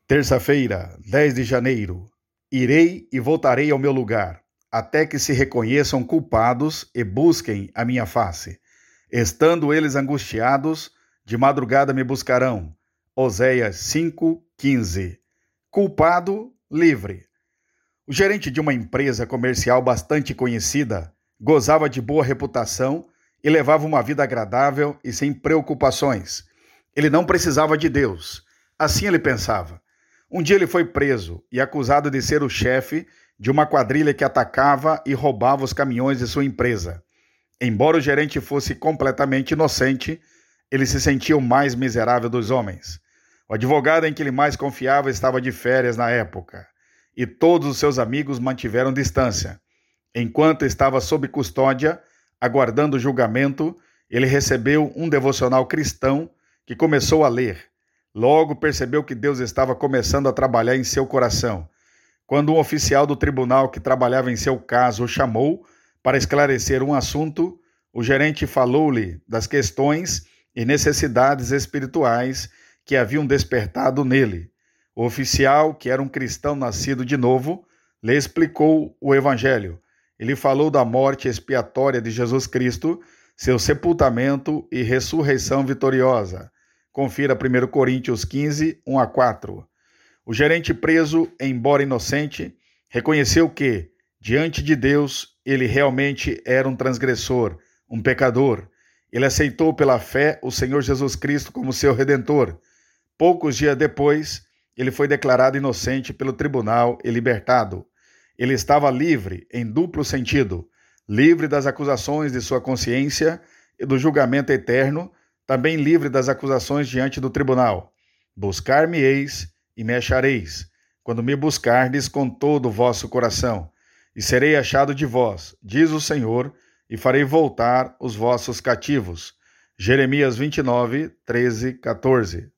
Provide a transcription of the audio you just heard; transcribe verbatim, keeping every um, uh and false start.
Terça-feira, dez de janeiro. Irei e voltarei ao meu lugar, até que se reconheçam culpados e busquem a minha face. Estando eles angustiados, de madrugada me buscarão. Oséias cinco, quinze. Culpado, livre. O gerente de uma empresa comercial bastante conhecida gozava de boa reputação e levava uma vida agradável e sem preocupações. Ele não precisava de Deus. Assim ele pensava. Um dia ele foi preso e acusado de ser o chefe de uma quadrilha que atacava e roubava os caminhões de sua empresa. Embora o gerente fosse completamente inocente, ele se sentia o mais miserável dos homens. O advogado em que ele mais confiava estava de férias na época, e todos os seus amigos mantiveram distância. Enquanto estava sob custódia, aguardando o julgamento, ele recebeu um devocional cristão que começou a ler. Logo percebeu que Deus estava começando a trabalhar em seu coração. Quando um oficial do tribunal que trabalhava em seu caso o chamou para esclarecer um assunto, o gerente falou-lhe das questões e necessidades espirituais que haviam despertado nele. O oficial, que era um cristão nascido de novo, lhe explicou o evangelho. Ele falou da morte expiatória de Jesus Cristo, seu sepultamento e ressurreição vitoriosa. Confira primeira Coríntios quinze, um a quatro. O gerente preso, embora inocente, reconheceu que, diante de Deus, ele realmente era um transgressor, um pecador. Ele aceitou pela fé o Senhor Jesus Cristo como seu Redentor. Poucos dias depois, ele foi declarado inocente pelo tribunal e libertado. Ele estava livre em duplo sentido, livre das acusações de sua consciência e do julgamento eterno, também livre das acusações diante do tribunal. Buscar-me-eis e me achareis, quando me buscardes com todo o vosso coração, e serei achado de vós, diz o Senhor, e farei voltar os vossos cativos. Jeremias vinte e nove, treze, quatorze.